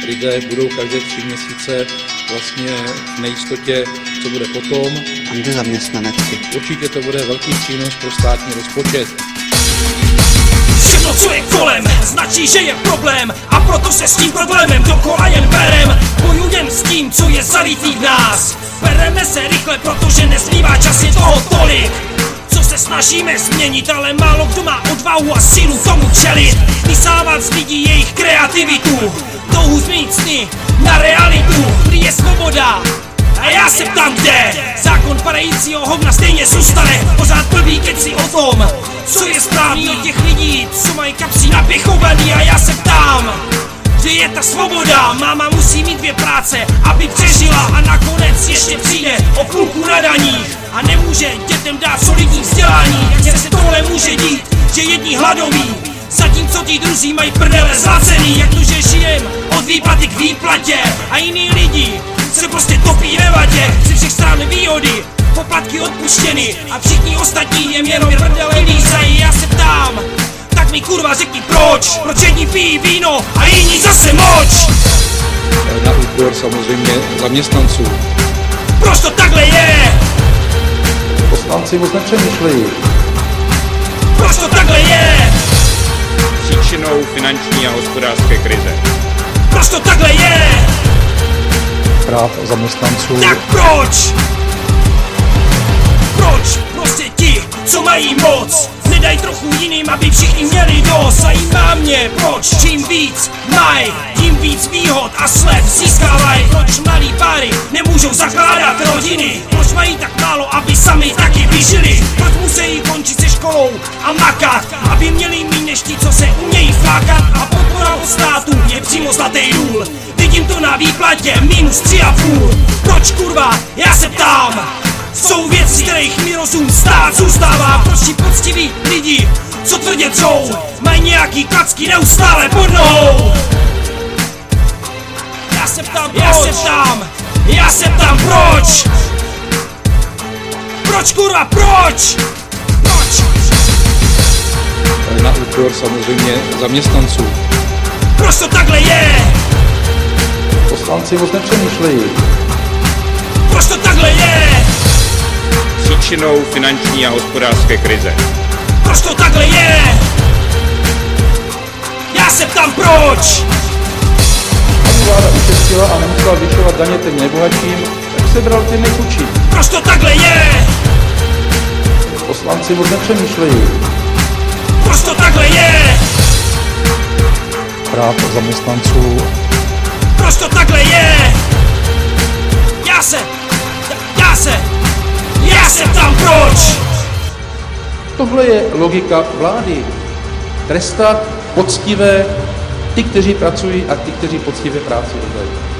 lidé budou každé 3 měsíce vlastně v nejistotě, co bude potom. A kde zaměstnanecky? Určitě to bude velký přínos pro státní rozpočet. Všechno, co je kolem, značí, že je problém, a proto se s tím problémem dokola jen berem. Bojujem s tím, co je zalitý v nás. Bereme se rychle, protože nezbývá čas, je toho tolik, co se snažíme změnit, ale málo kdo má odvahu a sílu tomu čelit. Vysávat z lidí jejich kreativitu, touhu změnit sny na realitu. Prý je svoboda, a já se ptám kde. Zákon padajícího hovna stejně zůstane. Pořád blbý keci o tom, co je správný od těch lidí, co mají kapsy napěchovaný. A já se ptám, kde je ta svoboda? Máma musí mít 2 práce, aby přežila, a nakonec ještě přijde o půlku na daních. A nemůže dětem dát solidní vzdělání. Jak se tohle může dít, že jedni hladoví, zatímco ti druzí mají prdele zlacený. Jak to, že žijem od výplaty k výplatě a jiní lidi se prostě topí ve vatě. Ze všech stran výhody, poplatky odpuštěny, a všichni ostatní jim jenom prdele lízají. Já se ptám, tak mi kurva řekni proč jedni pijí víno a jiní zase moč. Na úkor samozřejmě zaměstnanců. Proč to takhle je? Poslanci moc nepřemýšlejí. Proč to takhle je? Příčinou finanční a hospodářské krize. Proč to takhle je? Práv zaměstnanců. Tak proč? Proč prostě ti, co mají moc, nedají trochu jiným, aby všichni měli dost? Zajímá mě, proč čím víc mají, tím víc výhod a slev získávají. Proč mladý páry nemůžou zakládat rodiny? Proč mají tak málo, aby sami taky vyžili? Proč musí končit se školou a makat, aby měli méně než ti, co se umějí flákat? A podpora od státu je přímo zlatý důl. Vidím to na výplatě -3,5. Proč kurva, já se ptám? Jsou věci, z kterých mi rozum stát zůstává. Proč ti poctiví lidi, co tvrdě dřou, mají nějaký klacky neustále pod nohou? Já se ptám proč? Proč kurva, proč? Proč? Na úkor samozřejmě zaměstnanců. Proč to takhle je? Poslanci moc nepřemýšlejí. Proč to takhle je? Příčinou finanční a hospodářské krize. Proč to takhle je? Já se ptám proč? Aby vláda ušetřila a nemusela zvyšovat daně těm nejbohatším, tak sebral ty nejchudší. Proč to takhle je? Poslanci moc nepřemýšlejí. Proč to takhle je? Práv zaměstnanců. Proč to takhle je? Já se ptám proč? Tohle je logika vlády. Trestat poctivé, ty, kteří pracují, a ty, kteří poctivě práci dělají.